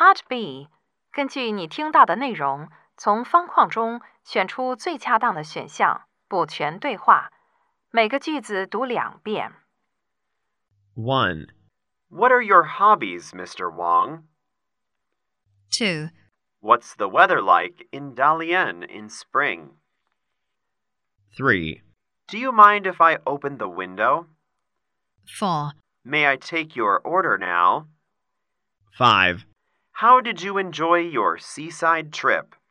Part B， 根据你听到的内容，从方框中选出最恰当的选项，补全对话。每个句子读2遍。 1. What are your hobbies, Mr. Wong? 2. What's the weather like in Dalian in spring? 3. Do you mind if I open the window? 4. May I take your order now? 5. How did you enjoy your seaside trip?